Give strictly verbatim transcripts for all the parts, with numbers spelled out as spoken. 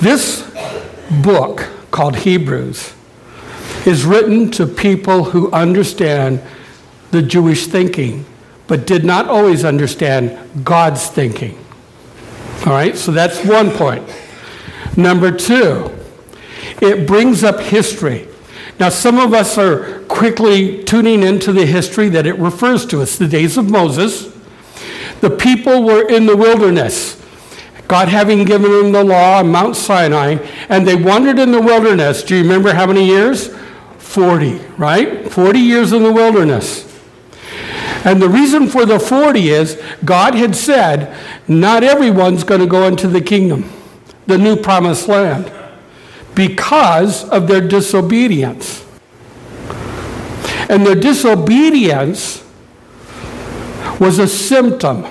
This book called Hebrews is written to people who understand the Jewish thinking, but did not always understand God's thinking. All right, so that's one point. Number two, it brings up history. Now, some of us are quickly tuning into the history that it refers to. It's the days of Moses. The people were in the wilderness, God having given them the law on Mount Sinai, and they wandered in the wilderness. Do you remember how many years? forty, right? forty years in the wilderness. And the reason for the forty is God had said, not everyone's going to go into the kingdom, the new promised land, because of their disobedience. And their disobedience was a symptom.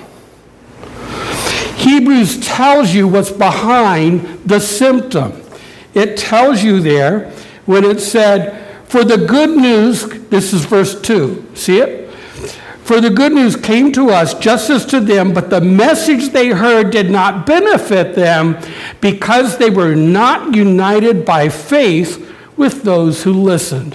Hebrews tells you what's behind the symptom. It tells you there when it said, for the good news, this is verse two, see it? For the good news came to us just as to them, but the message they heard did not benefit them because they were not united by faith with those who listened.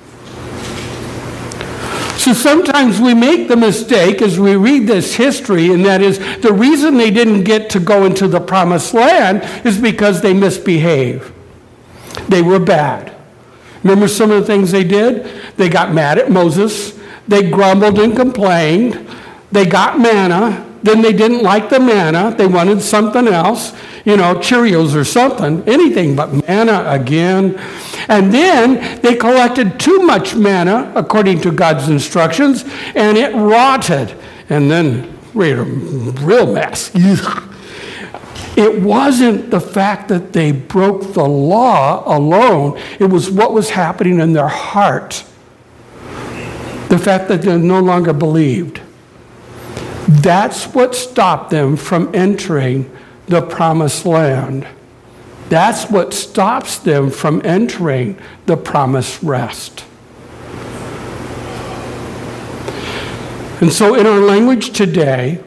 So sometimes we make the mistake as we read this history, and that is the reason they didn't get to go into the promised land is because they misbehaved. They were bad. Remember some of the things they did? They got mad at Moses. They grumbled and complained. They got manna. Then they didn't like the manna. They wanted something else, you know, Cheerios or something, anything but manna again. And then they collected too much manna, according to God's instructions, and it rotted. And then we had a real mess. It wasn't the fact that they broke the law alone. It was what was happening in their heart. The fact that they no longer believed. That's what stopped them from entering the promised land. That's what stops them from entering the promised rest. And so in our language today,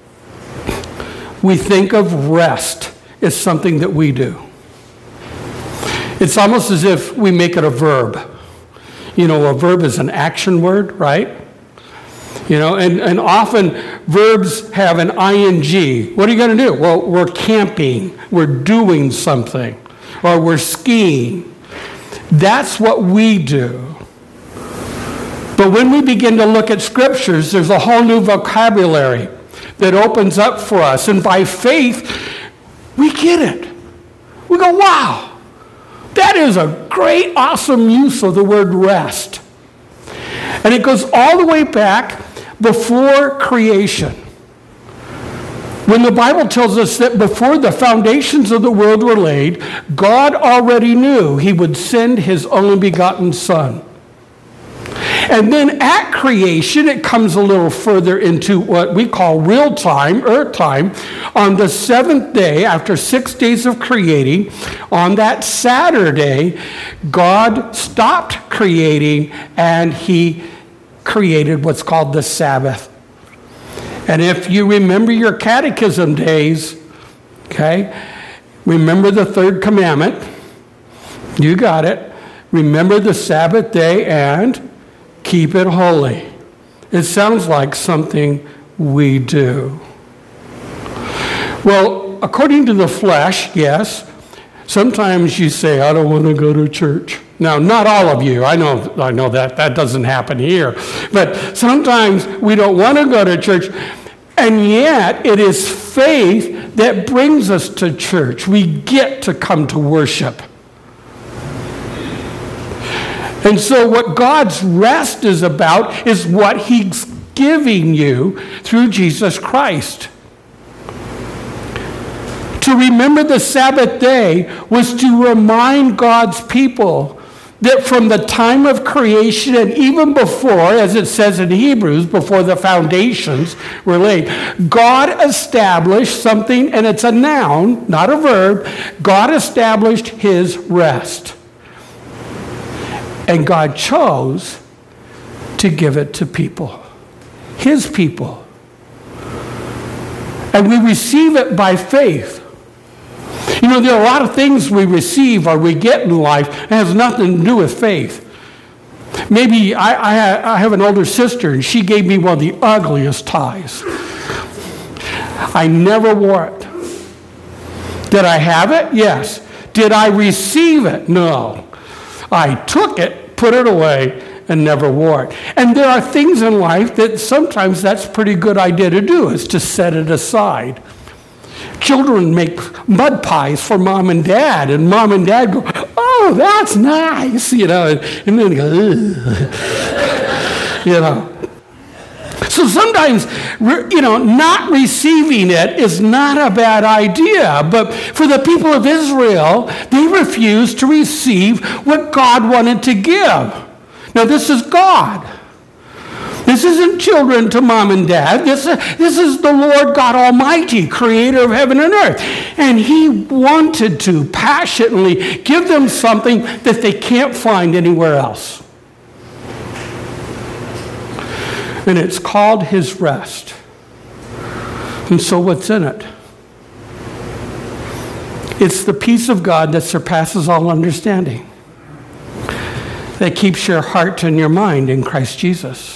we think of rest as something that we do. It's almost as if we make it a verb. You know, a verb is an action word, right? You know, and, and often verbs have an ing. What are you going to do? Well, we're camping, we're doing something, or we're skiing. That's what we do. But when we begin to look at scriptures, there's a whole new vocabulary that opens up for us. And by faith, we get it. We go, wow, that is a great, awesome use of the word rest. And it goes all the way back before creation. When the Bible tells us that before the foundations of the world were laid, God already knew he would send his only begotten Son. And then at creation, it comes a little further into what we call real time, earth time. On the seventh day, after six days of creating, on that Saturday, God stopped creating and he created what's called the Sabbath. And if you remember your catechism days, okay, remember the third commandment. You got it. Remember the Sabbath day and keep it holy. It sounds like something we do. Well, according to the flesh, yes, sometimes you say, I don't want to go to church. Now, not all of you. I know, I know that that doesn't happen here. But sometimes we don't want to go to church. And yet, it is faith that brings us to church. We get to come to worship. And so what God's rest is about is what he's giving you through Jesus Christ. To remember the Sabbath day was to remind God's people that from the time of creation and even before, as it says in Hebrews, before the foundations were laid, God established something, and it's a noun, not a verb. God established his rest. And God chose to give it to people, his people. And we receive it by faith. You know, there are a lot of things we receive or we get in life that has nothing to do with faith. Maybe I, I, I have an older sister, and she gave me one of the ugliest ties. I never wore it. Did I have it? Yes. Did I receive it? No. I took it, put it away, and never wore it. And there are things in life that sometimes that's a pretty good idea to do, is to set it aside. Children make mud pies for mom and dad, and mom and dad go, oh, that's nice, you know, and, and then they go, ugh. You know. So sometimes, you know, not receiving it is not a bad idea. But for the people of Israel, they refused to receive what God wanted to give. Now, this is God. This isn't children to mom and dad. This is, this is the Lord God Almighty, creator of heaven and earth. And he wanted to passionately give them something that they can't find anywhere else. And it's called his rest. And so what's in it? It's the peace of God that surpasses all understanding, that keeps your heart and your mind in Christ Jesus.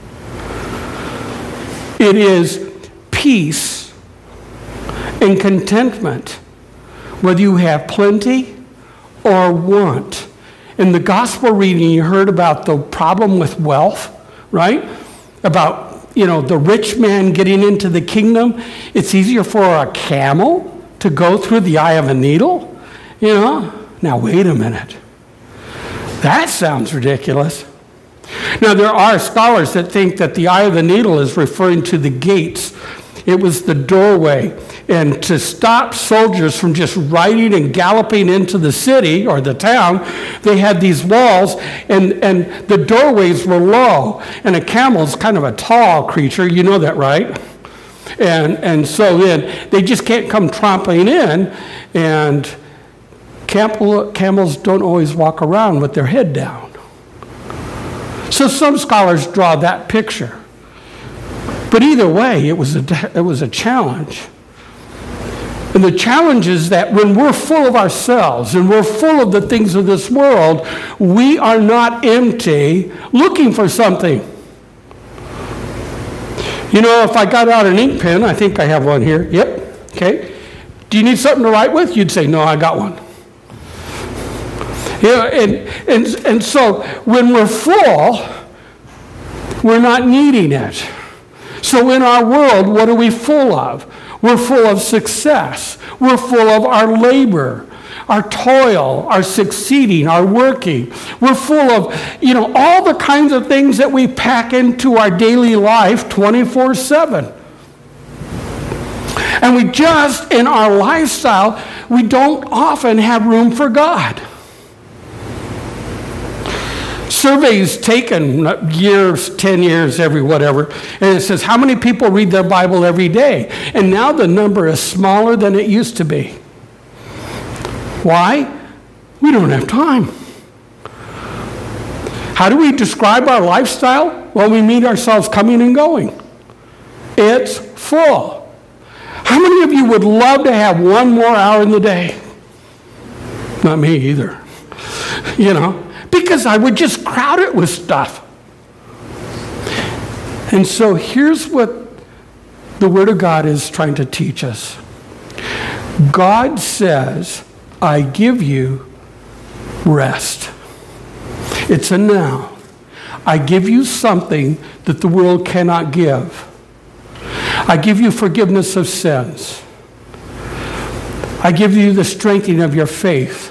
It is peace and contentment, whether you have plenty or want. In the gospel reading, you heard about the problem with wealth, right? About, you know, the rich man getting into the kingdom. It's easier for a camel to go through the eye of a needle, you know? Now, wait a minute. That sounds ridiculous. Now, there are scholars that think that the eye of the needle is referring to the gates. It was the doorway. And to stop soldiers from just riding and galloping into the city or the town, they had these walls, and, and the doorways were low. And a camel's kind of a tall creature. You know that, right? And, and so then they just can't come tromping in. And camel, camels don't always walk around with their head down. So some scholars draw that picture. But either way, it was a, it was a challenge. And the challenge is that when we're full of ourselves and we're full of the things of this world, we are not empty looking for something. You know, if I got out an ink pen, I think I have one here. Yep. Okay. Do you need something to write with? You'd say, no, I got one. Yeah, and, and, and so when we're full, we're not needing it. So in our world, what are we full of? We're full of success. We're full of our labor, our toil, our succeeding, our working. We're full of, you know, all the kinds of things that we pack into our daily life twenty-four seven. And we just, in our lifestyle, we don't often have room for God. Surveys taken years, ten years, every whatever, and it says how many people read their Bible every day. And now the number is smaller than it used to be. Why? We don't have time. How do we describe our lifestyle? Well, we meet ourselves coming and going. It's full. How many of you would love to have one more hour in the day? Not me either. You know, because I would just crowd it with stuff. And so here's what the Word of God is trying to teach us. God says, I give you rest. It's a noun. I give you something that the world cannot give. I give you forgiveness of sins. I give you the strengthening of your faith.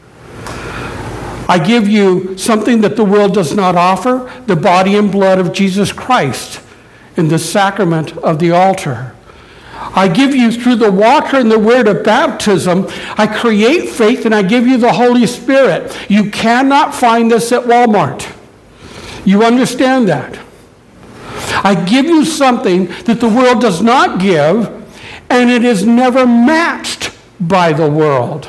I give you something that the world does not offer, the body and blood of Jesus Christ in the sacrament of the altar. I give you through the water and the word of baptism, I create faith and I give you the Holy Spirit. You cannot find this at Walmart. You understand that? I give you something that the world does not give, and it is never matched by the world.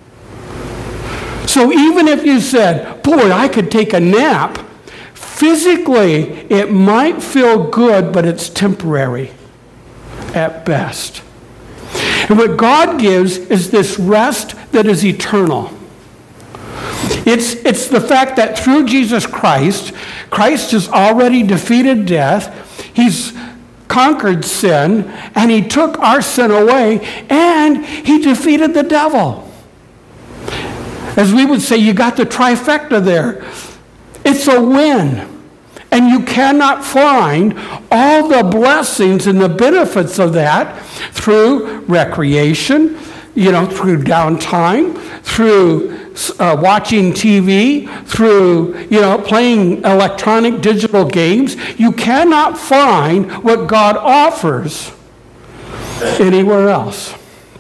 So even if you said, boy, I could take a nap, physically it might feel good, but it's temporary at best. And what God gives is this rest that is eternal. It's, it's the fact that through Jesus Christ, Christ has already defeated death. He's conquered sin, and he took our sin away, and he defeated the devil. As we would say, you got the trifecta there. It's a win. And you cannot find all the blessings and the benefits of that through recreation, you know, through downtime, through uh, watching T V, through, you know, playing electronic digital games. You cannot find what God offers anywhere else.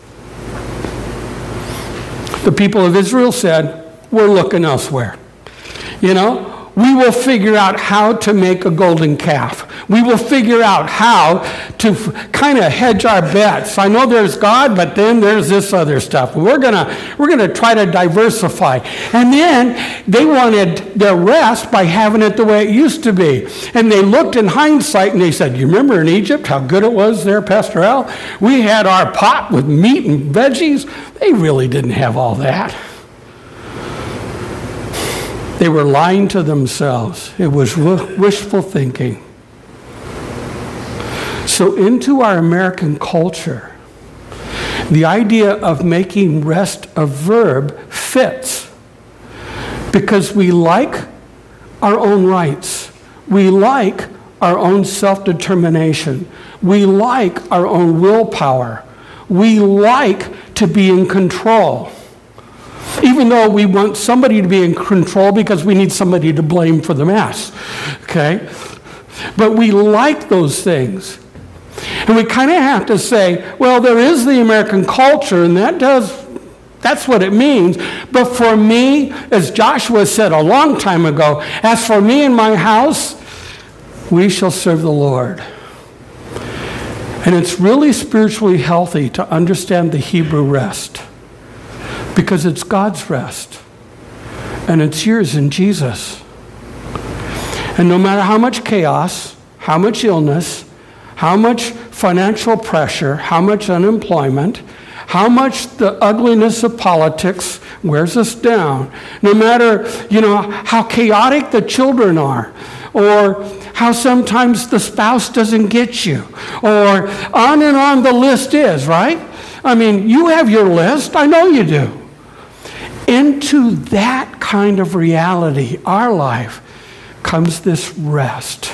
The people of Israel said, we're looking elsewhere. You know, we will figure out how to make a golden calf. We will figure out how to f- kind of hedge our bets. I know there's God, but then there's this other stuff. We're gonna we're gonna try to diversify. And then they wanted their rest by having it the way it used to be. And they looked in hindsight and they said, "You remember in Egypt how good it was there, Pastor Al? We had our pot with meat and veggies." They really didn't have all that. They were lying to themselves. It was wishful thinking. So into our American culture, the idea of making rest a verb fits because we like our own rights. We like our own self-determination. We like our own willpower. We like to be in control. Even though we want somebody to be in control because we need somebody to blame for the mess, okay? But we like those things. And we kind of have to say, well, there is the American culture, and that does, that's what it means. But for me, as Joshua said a long time ago, as for me and my house, we shall serve the Lord. And it's really spiritually healthy to understand the Hebrew rest. Because it's God's rest, and it's yours in Jesus. And no matter how much chaos, how much illness, how much financial pressure, how much unemployment, how much the ugliness of politics wears us down, no matter, you know, how chaotic the children are, or how sometimes the spouse doesn't get you, or on and on the list is, right? I mean, you have your list. I know you do. Into that kind of reality, our life, comes this rest.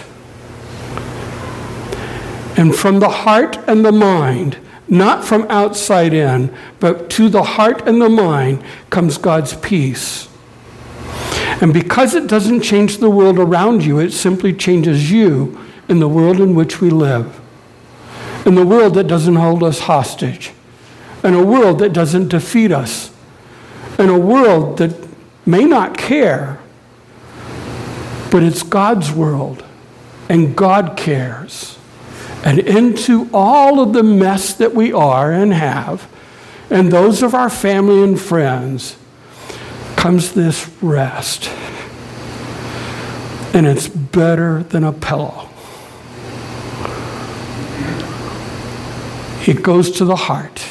And from the heart and the mind, not from outside in, but to the heart and the mind, comes God's peace. And because it doesn't change the world around you, it simply changes you in the world in which we live. In the world that doesn't hold us hostage. In a world that doesn't defeat us. In a world that may not care, but it's God's world, and God cares. And into all of the mess that we are and have, and those of our family and friends, comes this rest. And it's better than a pillow. It goes to the heart.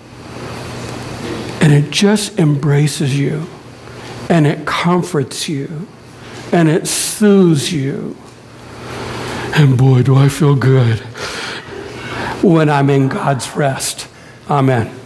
And it just embraces you, and it comforts you, and it soothes you. And boy, do I feel good when I'm in God's rest. Amen.